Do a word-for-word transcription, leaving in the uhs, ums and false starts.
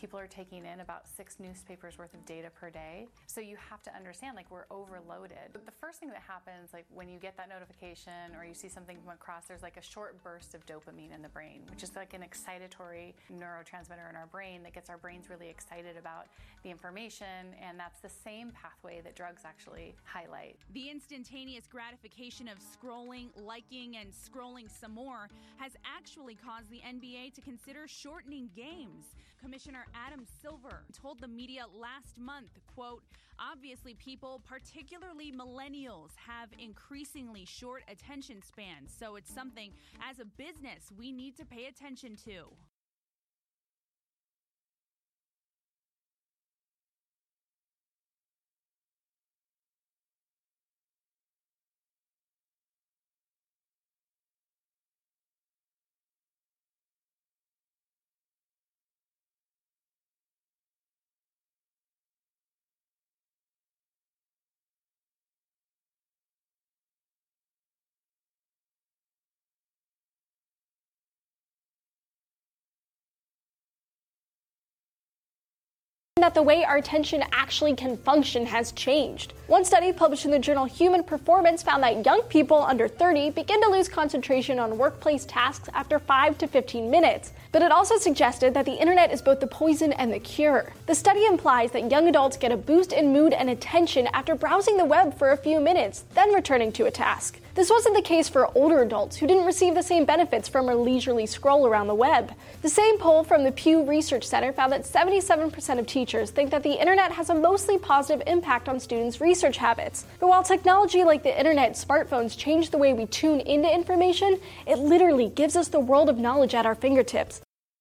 people are taking in about six newspapers worth of data per day. So you have to understand, like, we're overloaded. The first thing that happens, like when you get that notification or you see something come across, there's like a short burst of dopamine in the brain, which is like an excitatory neurotransmitter in our brain that gets our brains really excited about the information, and that's the same pathway that drugs actually highlight. The instantaneous gratification of scrolling, liking, and scrolling some more has actually caused the N B A to consider shortening games. Commissioner Adam Silver told the media last month, quote, "Obviously people, particularly millennials, have increasingly short attention spans, so it's something as a business we need to pay attention to." That the way our attention actually can function has changed. One study published in the journal Human Performance found that young people under thirty begin to lose concentration on workplace tasks after five to fifteen minutes. But it also suggested that the internet is both the poison and the cure. The study implies that young adults get a boost in mood and attention after browsing the web for a few minutes, then returning to a task. This wasn't the case for older adults who didn't receive the same benefits from a leisurely scroll around the web. The same poll from the Pew Research Center found that seventy-seven percent of teachers think that the internet has a mostly positive impact on students' research habits. But while technology like the internet and smartphones change the way we tune into information, it literally gives us the world of knowledge at our fingertips.